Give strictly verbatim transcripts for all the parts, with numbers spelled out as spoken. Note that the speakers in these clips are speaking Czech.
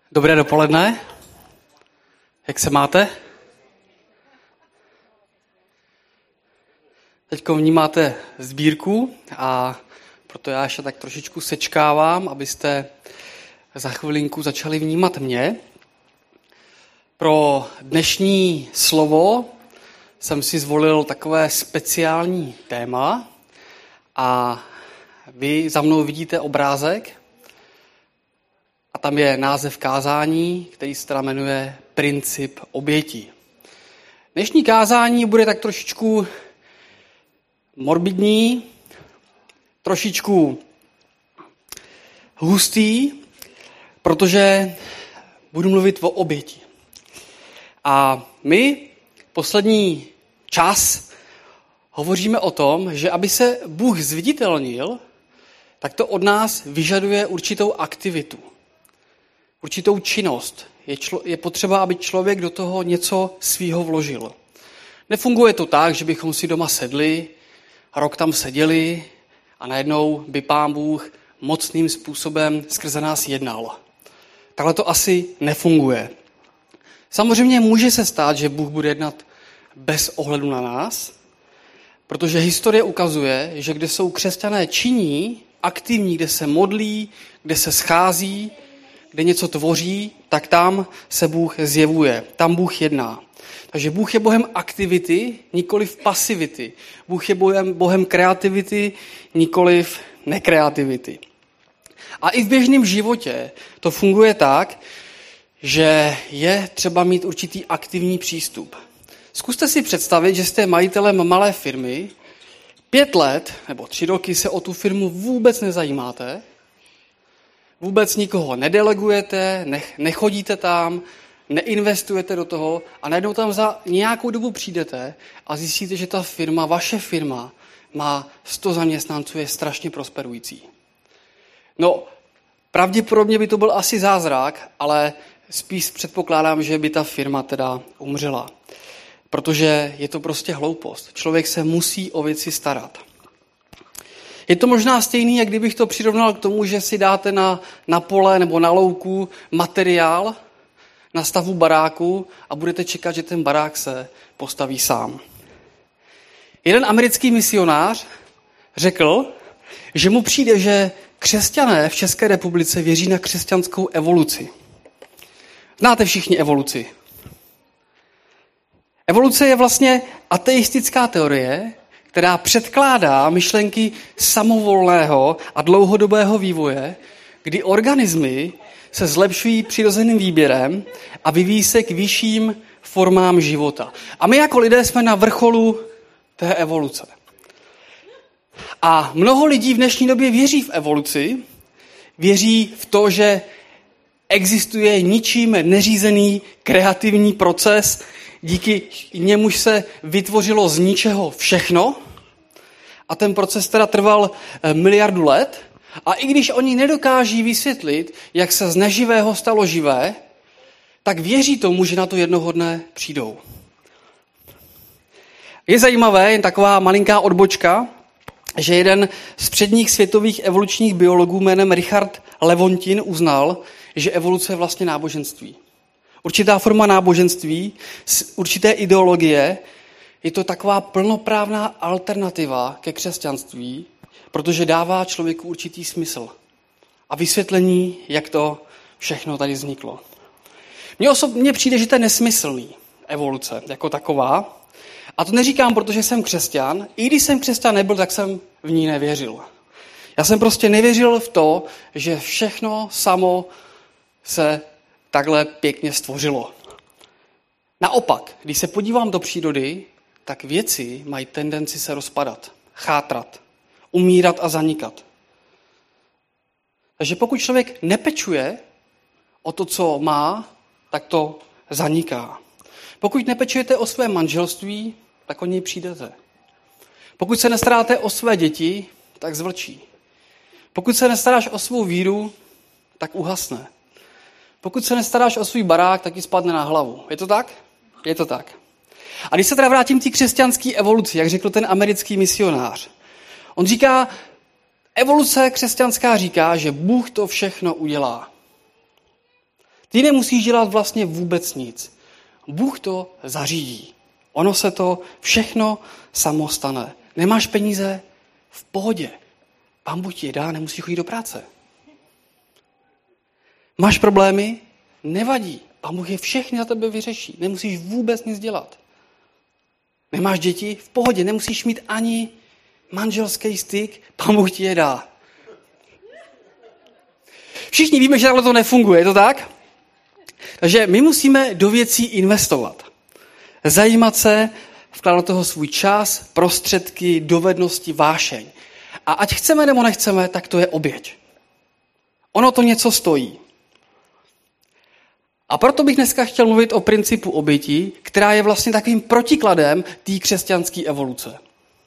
Dobré dopoledne. Jak se máte? Teď vnímáte sbírku a proto já ještě tak trošičku sečkávám, abyste za chvilinku začali vnímat mě. Pro dnešní slovo jsem si zvolil takové speciální téma a vy za mnou vidíte obrázek a tam je název kázání, který se teda jmenuje Princip obětí. Dnešní kázání bude tak trošičku morbidní, trošičku hustý, protože budu mluvit o oběti. A my poslední čas hovoříme o tom, že aby se Bůh zviditelnil, tak to od nás vyžaduje určitou aktivitu, určitou činnost. Je, člo, je potřeba, aby člověk do toho něco svýho vložil. Nefunguje to tak, že bychom si doma sedli, rok tam seděli a najednou by Pán Bůh mocným způsobem skrze nás jednal. Takhle to asi nefunguje. Samozřejmě může se stát, že Bůh bude jednat bez ohledu na nás, protože historie ukazuje, že kde jsou křesťané činní, aktivní, kde se modlí, kde se schází, kde něco tvoří, tak tam se Bůh zjevuje, tam Bůh jedná. Takže Bůh je Bohem aktivity, nikoliv pasivity. Bůh je Bohem, Bohem kreativity, nikoliv nekreativity. A i v běžném životě to funguje tak, že je třeba mít určitý aktivní přístup. Zkuste si představit, že jste majitelem malé firmy, pět let nebo tři roky se o tu firmu vůbec nezajímáte, vůbec nikoho nedelegujete, nech, nechodíte tam, neinvestujete do toho a najednou tam za nějakou dobu přijdete a zjistíte, že ta firma, vaše firma, má sto zaměstnanců, je strašně prosperující. No, pravděpodobně by to byl asi zázrak, ale spíš předpokládám, že by ta firma teda umřela. Protože je to prostě hloupost. Člověk se musí o věci starat. Je to možná stejný, jak kdybych to přirovnal k tomu, že si dáte na, na pole nebo na louku materiál na stavu baráku a budete čekat, že ten barák se postaví sám. Jeden americký misionář řekl, že mu přijde, že křesťané v České republice věří na křesťanskou evoluci. Znáte všichni evoluci. Evoluce je vlastně ateistická teorie, která předkládá myšlenky samovolného a dlouhodobého vývoje, kdy organismy se zlepšují přirozeným výběrem a vyvíjí se k vyšším formám života. A my jako lidé jsme na vrcholu té evoluce. A mnoho lidí v dnešní době věří v evoluci, věří v to, že existuje ničím neřízený kreativní proces, díky němuž se vytvořilo z ničeho všechno a ten proces teda trval miliardu let a i když oni nedokáží vysvětlit, jak se z neživého stalo živé, tak věří tomu, že na to jednoho dne přijdou. Je zajímavé, jen taková malinká odbočka, že jeden z předních světových evolučních biologů jménem Richard Lewontin uznal, že evoluce je vlastně náboženství. Určitá forma náboženství, určité ideologie, je to taková plnoprávná alternativa ke křesťanství, protože dává člověku určitý smysl a vysvětlení, jak to všechno tady vzniklo. Mně osobně přijde, že to je nesmyslný, evoluce jako taková. A to neříkám, protože jsem křesťan. I když jsem křesťan nebyl, tak jsem v ní nevěřil. Já jsem prostě nevěřil v to, že všechno samo se takhle pěkně stvořilo. Naopak, když se podívám do přírody, tak věci mají tendenci se rozpadat, chátrat, umírat a zanikat. Takže pokud člověk nepečuje o to, co má, tak to zaniká. Pokud nepečujete o své manželství, tak o něj přijdete. Pokud se nestaráte o své děti, tak zvlčí. Pokud se nestaráš o svou víru, tak uhasne. Pokud se nestaráš o svůj barák, tak ti spadne na hlavu. Je to tak? Je to tak. A když se teda vrátím k té křesťanské evoluci, jak řekl ten americký misionář, on říká, evoluce křesťanská říká, že Bůh to všechno udělá. Ty nemusíš dělat vlastně vůbec nic. Bůh to zařídí. Ono se to všechno samo stane. Nemáš peníze? V pohodě. Pán Bůh ti je dá, nemusíš chodit do práce. Máš problémy? Nevadí. Pán Bůh je všechny za tebe vyřeší. Nemusíš vůbec nic dělat. Nemáš děti? V pohodě. Nemusíš mít ani manželský styk. Pán Bůh ti je dá. Všichni víme, že takhle to nefunguje, je to tak? Takže my musíme do věcí investovat. Zajímat se, vkládat do toho svůj čas, prostředky, dovednosti, vášeň. A ať chceme nebo nechceme, tak to je oběť. Ono to něco stojí. A proto bych dneska chtěl mluvit o principu oběti, která je vlastně takovým protikladem té křesťanské evoluce.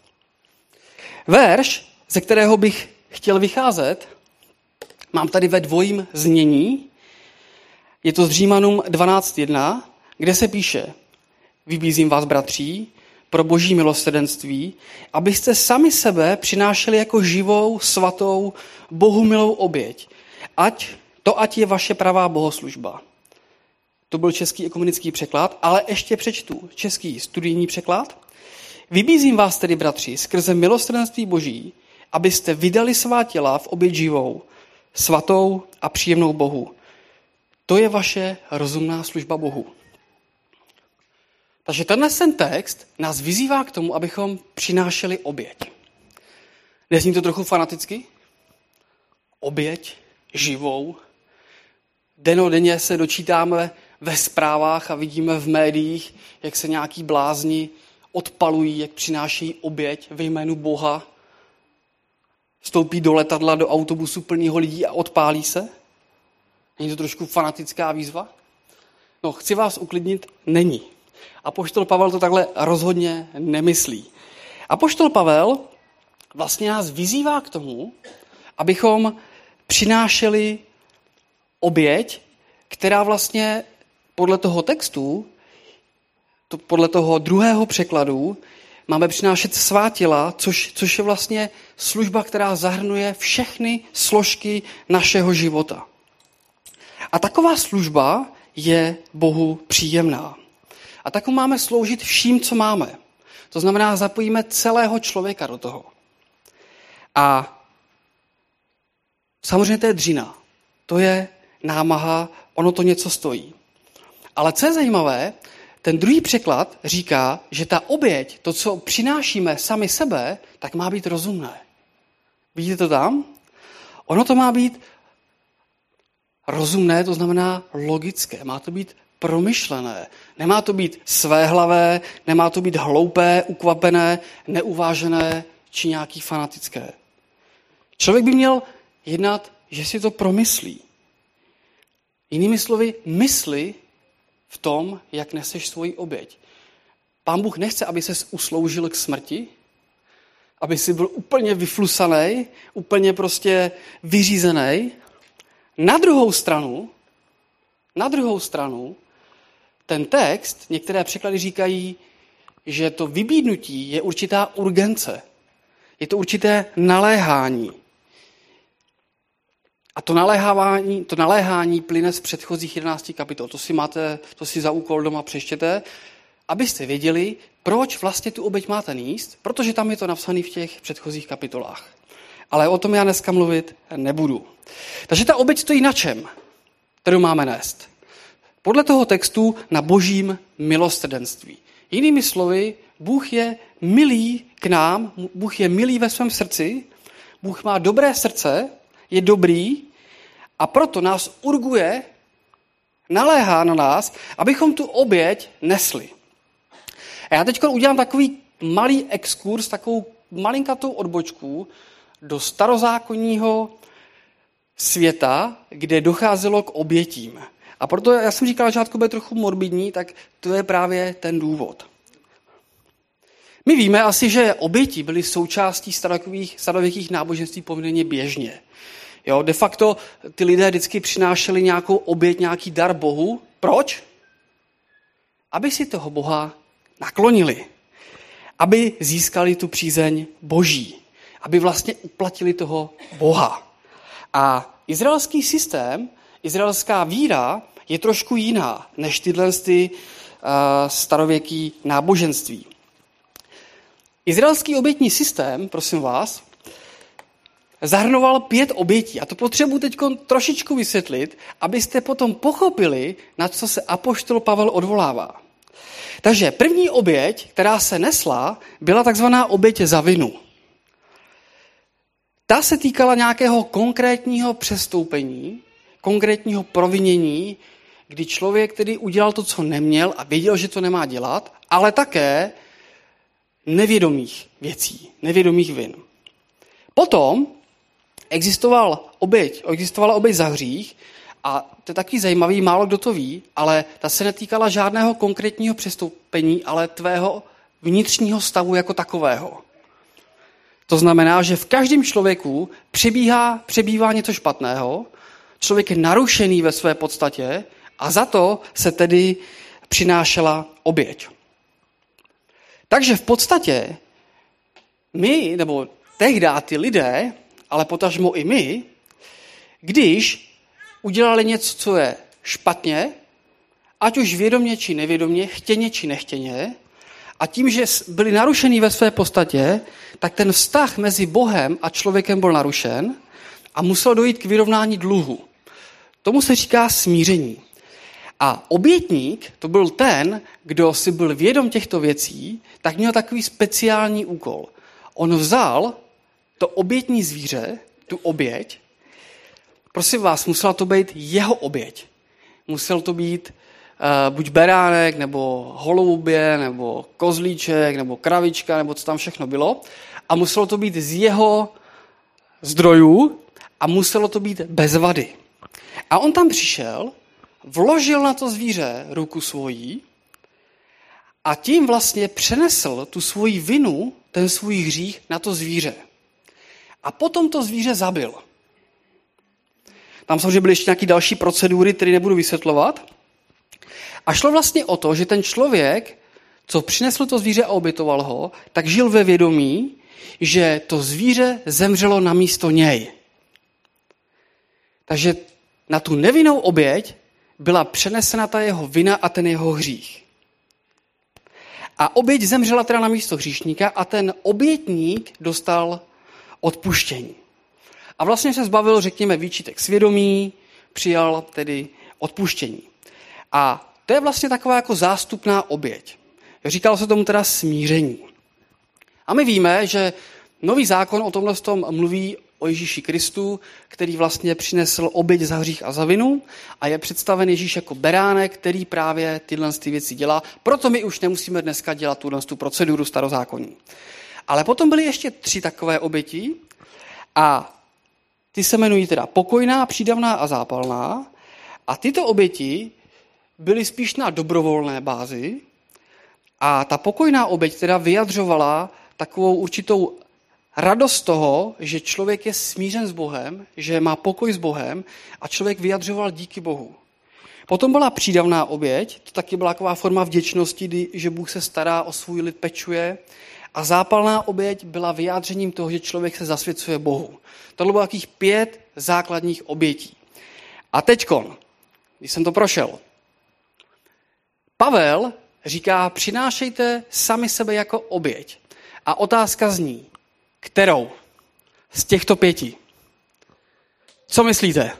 Verš, ze kterého bych chtěl vycházet, mám tady ve dvojím znění. Je to z Římanům dvanáct jedna, kde se píše: Vybízím vás, bratří, pro boží milosrdenství, abyste sami sebe přinášeli jako živou, svatou, bohumilou oběť. Ať, to ať je vaše pravá bohoslužba. To byl český ekumenický překlad, ale ještě přečtu český studijní překlad. Vybízím vás tedy, bratři, skrze milosrdenství boží, abyste vydali svá těla v oběť živou, svatou a příjemnou Bohu. To je vaše rozumná služba Bohu. Takže tenhle ten text nás vyzývá k tomu, abychom přinášeli oběť. Nezní to trochu fanaticky? Oběť živou. Denodenně se dočítáme ve zprávách a vidíme v médiích, jak se nějaký blázni odpalují, jak přinášejí oběť ve jménu Boha. Vstoupí do letadla, do autobusu plného lidí a odpálí se? Není to trošku fanatická výzva? No, chci vás uklidnit, není. Apoštol Pavel to takhle rozhodně nemyslí. Apoštol Pavel vlastně nás vyzývá k tomu, abychom přinášeli oběť, která vlastně podle toho textu, to podle toho druhého překladu, máme přinášet svá těla, což, což je vlastně služba, která zahrnuje všechny složky našeho života. A taková služba je Bohu příjemná. A tak máme sloužit vším, co máme. To znamená, zapojíme celého člověka do toho. A samozřejmě to je dřina. To je námaha, ono to něco stojí. Ale co je zajímavé, ten druhý překlad říká, že ta oběť, to, co přinášíme sami sebe, tak má být rozumné. Vidíte to tam? Ono to má být rozumné, to znamená logické. Má to být promyšlené. Nemá to být svéhlavé, nemá to být hloupé, ukvapené, neuvážené či nějaký fanatické. Člověk by měl jednat, že si to promyslí. Jinými slovy, mysli v tom, jak neseš svoji oběť. Pán Bůh nechce, aby ses usloužil k smrti, aby si byl úplně vyflusaný, úplně prostě vyřízený. Na druhou stranu, na druhou stranu, ten text, některé překlady říkají, že to vybídnutí je určitá urgence. Je to určité naléhání. A to naléhání, to naléhání plyne z předchozích jedenácti kapitol. To si máte, to si za úkol doma přečtěte, abyste věděli, proč vlastně tu oběť máte nést, protože tam je to napsané v těch předchozích kapitolách. Ale o tom já dneska mluvit nebudu. Takže ta oběť stojí na čem, kterou máme nést? Podle toho textu na božím milosrdenství. Jinými slovy, Bůh je milý k nám, Bůh je milý ve svém srdci, Bůh má dobré srdce, je dobrý a proto nás urguje, naléhá na nás, abychom tu oběť nesli. A já teď udělám takový malý exkurs, takovou malinkatou odbočku do starozákonního světa, kde docházelo k obětím. A proto já jsem říkal, že to bude trochu morbidní, tak to je právě ten důvod. My víme asi, že oběti byly součástí starověkých náboženství poměrně běžně. Jo, de facto ty lidé vždycky přinášeli nějakou oběť, nějaký dar Bohu. Proč? Aby si toho Boha naklonili. Aby získali tu přízeň Boží. Aby vlastně uplatili toho Boha. A izraelský systém izraelská víra je trošku jiná než tyhle ty, uh, starověký náboženství. Izraelský obětní systém, prosím vás, zahrnoval pět obětí. A to potřebuji teď trošičku vysvětlit, abyste potom pochopili, na co se apoštol Pavel odvolává. Takže první oběť, která se nesla, byla takzvaná oběť za vinu. Ta se týkala nějakého konkrétního přestoupení, konkrétního provinění, kdy člověk tedy udělal to, co neměl a věděl, že to nemá dělat, ale také nevědomých věcí, nevědomých vin. Potom existoval oběť, existovala oběť za hřích a to je taky zajímavý, málo kdo to ví, ale ta se netýkala žádného konkrétního přestoupení, ale tvého vnitřního stavu jako takového. To znamená, že v každém člověku přebíhá, přebývá něco špatného, člověk je narušený ve své podstatě a za to se tedy přinášela oběť. Takže v podstatě my, nebo tehdy ty lidé, ale potažmo i my, když udělali něco, co je špatně, ať už vědomě či nevědomě, chtěně či nechtěně, a tím, že byli narušení ve své podstatě, tak ten vztah mezi Bohem a člověkem byl narušen a muselo dojít k vyrovnání dluhu. Tomu se říká smíření. A obětník, to byl ten, kdo si byl vědom těchto věcí, tak měl takový speciální úkol. On vzal to obětní zvíře, tu oběť, prosím vás, musela to být jeho oběť. Musel to být uh, buď beránek, nebo holoubě, nebo kozlíček, nebo kravička, nebo co tam všechno bylo. A muselo to být z jeho zdrojů a muselo to být bez vady. A on tam přišel, vložil na to zvíře ruku svojí a tím vlastně přenesl tu svoji vinu, ten svůj hřích na to zvíře. A potom to zvíře zabil. Tam samozřejmě byly ještě nějaké další procedury, které nebudu vysvětlovat. A šlo vlastně o to, že ten člověk, co přinesl to zvíře a obětoval ho, tak žil ve vědomí, že to zvíře zemřelo na místo něj. Takže na tu nevinnou oběť byla přenesena ta jeho vina a ten jeho hřích. A oběť zemřela teda na místo hříšníka a ten obětník dostal odpuštění. A vlastně se zbavil, řekněme, výčitek svědomí, přijal tedy odpuštění. A to je vlastně taková jako zástupná oběť. Říkalo se tomu teda smíření. A my víme, že Nový zákon o tomhle tom mluví o Ježíši Kristu, který vlastně přinesl oběť za hřích a za vinu a je představen Ježíš jako beránek, který právě tyhle ty věci dělá. Proto my už nemusíme dneska dělat tuhle tu proceduru starozákonní. Ale potom byly ještě tři takové oběti a ty se jmenují teda pokojná, přídavná a zápalná. A tyto oběti byly spíš na dobrovolné bázi a ta pokojná oběť teda vyjadřovala takovou určitou radost toho, že člověk je smířen s Bohem, že má pokoj s Bohem a člověk vyjadřoval díky Bohu. Potom byla přídavná oběť, to taky byla taková forma vděčnosti, že Bůh se stará o svůj lid, pečuje. A zápalná oběť byla vyjádřením toho, že člověk se zasvěcuje Bohu. Tohle bylo takových pět základních obětí. A teďkon, když jsem to prošel, Pavel říká, přinášejte sami sebe jako oběť. A otázka zní, kterou z těchto pěti? Co myslíte?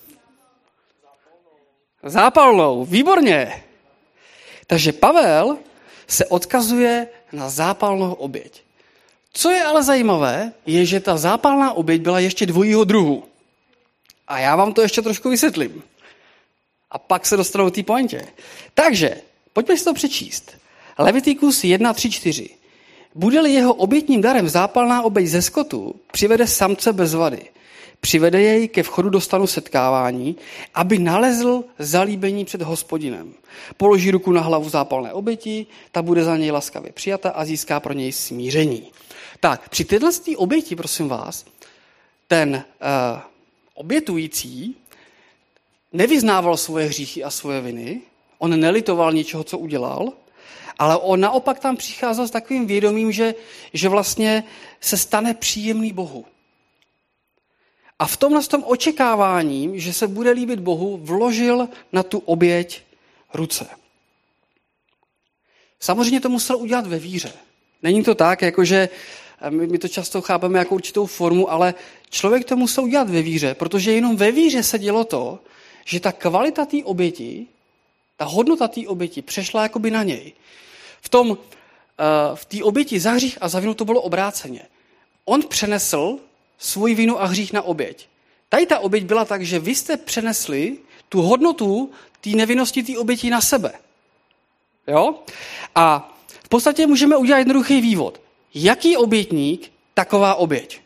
Zápalnou, výborně. Takže Pavel se odkazuje na zápalnou oběť. Co je ale zajímavé, je, že ta zápalná oběť byla ještě dvojího druhu. A já vám to ještě trošku vysvětlím. A pak se dostanu k té pointě. Takže, pojďme si to přečíst. Levitikus jedna, tři, čtyři. Bude-li jeho obětním darem zápalná oběť ze skotu, přivede samce bez vady. Přivede jej ke vchodu do stanu setkávání, aby nalezl zalíbení před Hospodinem. Položí ruku na hlavu zápalné oběti, ta bude za něj laskavě přijata a získá pro něj smíření. Tak, při této oběti, prosím vás, ten uh, obětující nevyznával svoje hříchy a svoje viny, on nelitoval ničeho, co udělal, ale on naopak tam přicházel s takovým vědomím, že, že vlastně se stane příjemný Bohu. A v tomhle tom očekávání, že se bude líbit Bohu, vložil na tu oběť ruce. Samozřejmě to musel udělat ve víře. Není to tak, jakože my to často chápeme jako určitou formu, ale člověk to musel udělat ve víře, protože jenom ve víře se dělo to, že ta kvalita té oběti, ta hodnota té oběti přešla jakoby na něj. V tom, v té oběti za hřích a za vinu to bylo obráceně. On přenesl svůj vinu a hřích na oběť. Tady ta oběť byla tak, že vy jste přenesli tu hodnotu té nevinnosti té oběti na sebe. Jo? A v podstatě můžeme udělat jednoduchý vývod. Jaký obětník, taková oběť.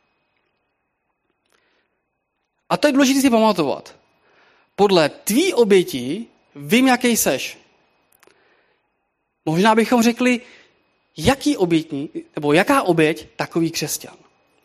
A to je důležité si pamatovat. Podle tvý oběti vím, jaký seš. Možná bychom řekli, jaký obětník, nebo jaká oběť, takový křesťan.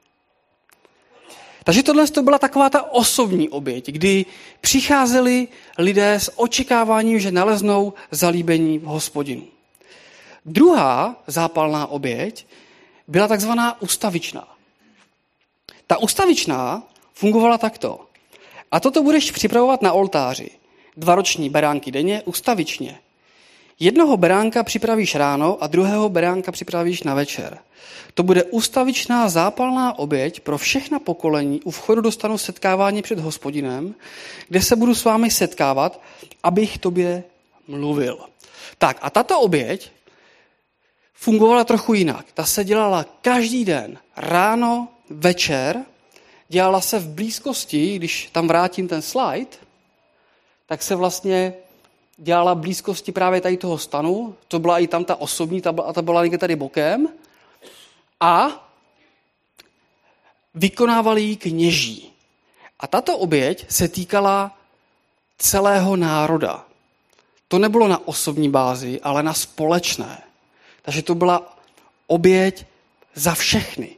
Takže tohle to byla taková ta osobní oběť, kdy přicházeli lidé s očekáváním, že naleznou zalíbení v Hospodinu. Druhá zápalná oběť byla takzvaná ustavičná. Ta ustavičná fungovala takto. A toto budeš připravovat na oltáři. Dva roční beránky denně ustavičně. Jednoho beránka připravíš ráno a druhého beránka připravíš na večer. To bude ustavičná zápalná oběť pro všechna pokolení. U vchodu dostanu setkávání před Hospodinem, kde se budu s vámi setkávat, abych tobě mluvil. Tak a tato oběť fungovala trochu jinak. Ta se dělala každý den, ráno, večer, dělala se v blízkosti, když tam vrátím ten slide, tak se vlastně dělala v blízkosti právě tady toho stanu, to byla i tam ta osobní, ta byla, ta byla někde tady bokem, a vykonávali ji kněží. A tato oběť se týkala celého národa. To nebylo na osobní bázi, ale na společné. Takže to byla oběť za všechny.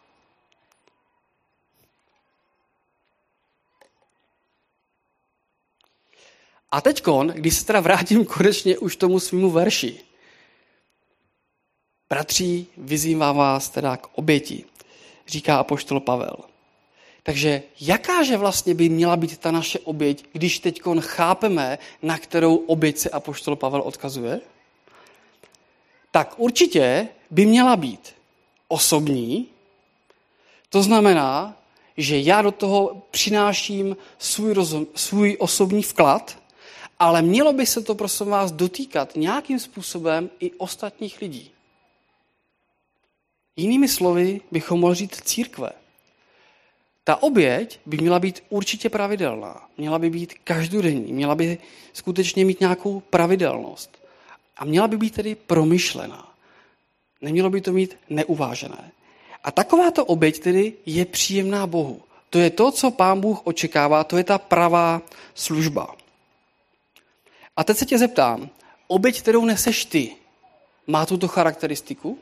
A teďkon, když se teda vrátím konečně už tomu svýmu verši. Bratří, vyzývám vás teda k oběti, říká apoštol Pavel. Takže jakáže vlastně by měla být ta naše oběť, když teďkon chápeme, na kterou oběť se apoštol Pavel odkazuje? Tak určitě by měla být osobní, to znamená, že já do toho přináším svůj, rozum, svůj osobní vklad, ale mělo by se to, prosím vás, dotýkat nějakým způsobem i ostatních lidí. Jinými slovy bychom mohli říct církve. Ta oběť by měla být určitě pravidelná, měla by být každodenní, měla by skutečně mít nějakou pravidelnost a měla by být tedy promyšlená. Nemělo by to mít neuvážené. A takováto oběť tedy je příjemná Bohu. To je to, co Pán Bůh očekává, to je ta pravá služba. A teď se tě zeptám, oběť, kterou neseš ty, má tuto charakteristiku?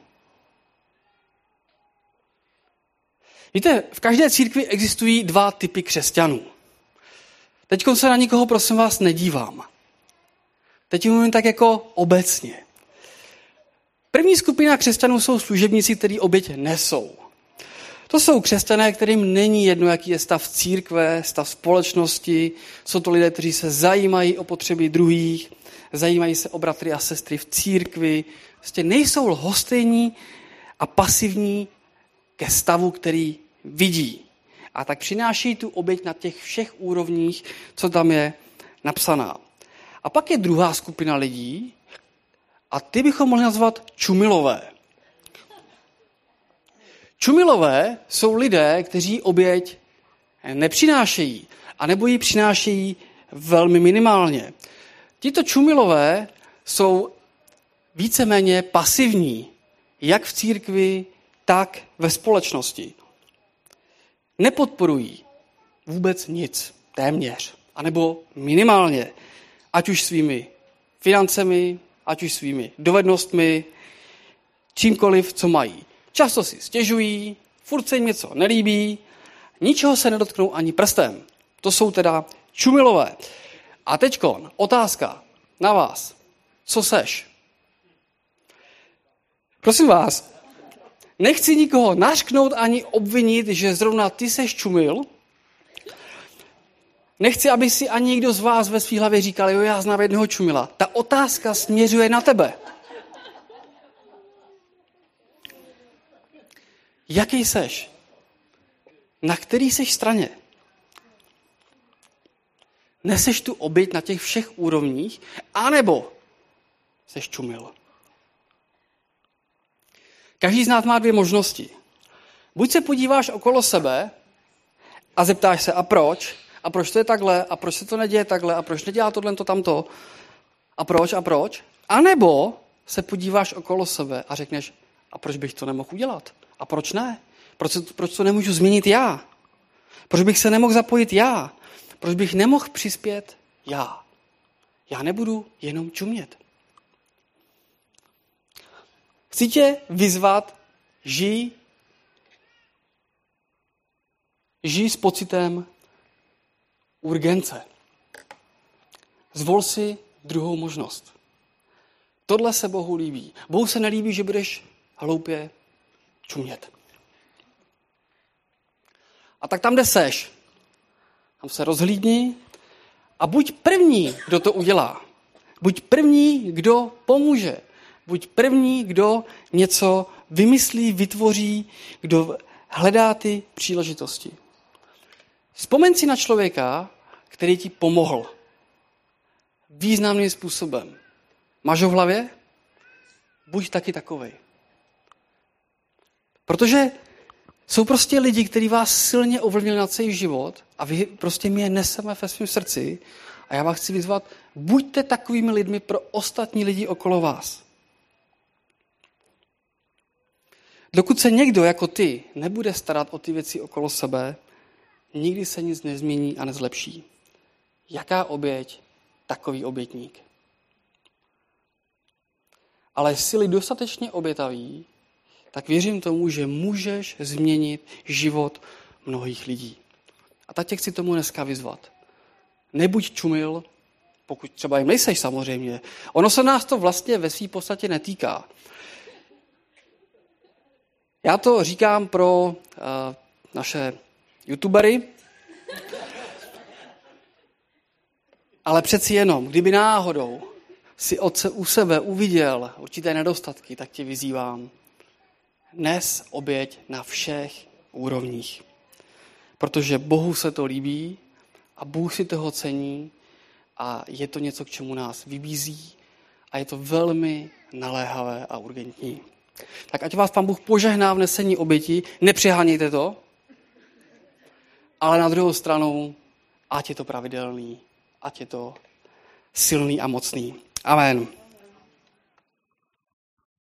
Víte, v každé církvi existují dva typy křesťanů. Teď se na nikoho, prosím vás, nedívám. Teď mluvím tak jako obecně. První skupina křesťanů jsou služebníci, kteří oběť nesou. To jsou křesťané, kterým není jedno, jaký je stav církve, stav společnosti. Jsou to lidé, kteří se zajímají o potřeby druhých, zajímají se o bratry a sestry v církvi. Prostě nejsou lhostejní a pasivní ke stavu, který vidí. A tak přináší tu oběť na těch všech úrovních, co tam je napsaná. A pak je druhá skupina lidí, a ty bychom mohli nazvat čumilové. Čumilové jsou lidé, kteří oběť nepřinášejí, anebo ji přinášejí velmi minimálně. Tito čumilové jsou víceméně pasivní, jak v církvi, tak ve společnosti. Nepodporují vůbec nic, téměř, anebo minimálně, ať už svými financemi, ať už svými dovednostmi, čímkoliv, co mají. Často si stěžují, furt se jim něco nelíbí, ničeho se nedotknou ani prstem. To jsou teda čumilové. A teďkon, otázka na vás. Co seš? Prosím vás, nechci nikoho nařknout ani obvinit, že zrovna ty seš čumil, Nechci, aby si ani někdo z vás ve svý hlavě říkal, jo, já znám jednoho čumila. Ta otázka směřuje na tebe. Jaký seš? Na který seš straně? Neseš tu oběť na těch všech úrovních, anebo seš čumil? Každý z nás má dvě možnosti. Buď se podíváš okolo sebe a zeptáš se, a proč? A proč to je takhle? A proč se to neděje takhle? A proč nedělá tohle, to, tamto? A proč? A proč? A nebo se podíváš okolo sebe a řekneš, a proč bych to nemohl udělat? A proč ne? Proč, to, proč to nemůžu změnit já? Proč bych se nemohl zapojit já? Proč bych nemohl přispět já? Já nebudu jenom čumět. Chci tě vyzvat, žij, žij s pocitem urgence. Zvol si druhou možnost. Tohle se Bohu líbí. Bohu se nelíbí, že budeš hloupě čumět. A tak tam, kde seš, tam se rozhlídni a buď první, kdo to udělá. Buď první, kdo pomůže. Buď první, kdo něco vymyslí, vytvoří, kdo hledá ty příležitosti. Vzpomeň si na člověka, který ti pomohl. Významným způsobem. Máš ho v hlavě? Buď taky takovej. Protože jsou prostě lidi, kteří vás silně ovlivnili na celý život a vy prostě my je neseme ve svém srdci a já vás chci vyzvat, buďte takovými lidmi pro ostatní lidi okolo vás. Dokud se někdo jako ty nebude starat o ty věci okolo sebe, nikdy se nic nezmění a nezlepší. Jaká oběť, takový obětník. Ale jsi-li dostatečně obětavý, tak věřím tomu, že můžeš změnit život mnohých lidí. A tak tě chci tomu dneska vyzvat. Nebuď čumil, pokud třeba jim nejseš samozřejmě. Ono se nás to vlastně ve své podstatě netýká. Já to říkám pro uh, naše youtubery, ale přeci jenom, kdyby náhodou si od se, u sebe uviděl určité nedostatky, tak tě vyzývám. Nes oběť na všech úrovních. Protože Bohu se to líbí a Bůh si toho cení a je to něco, k čemu nás vybízí a je to velmi naléhavé a urgentní. Tak ať vás Pán Bůh požehná v nesení oběti, nepřehánějte to, ale na druhou stranu, ať je to pravidelný, ať je to silný a mocný. Amen.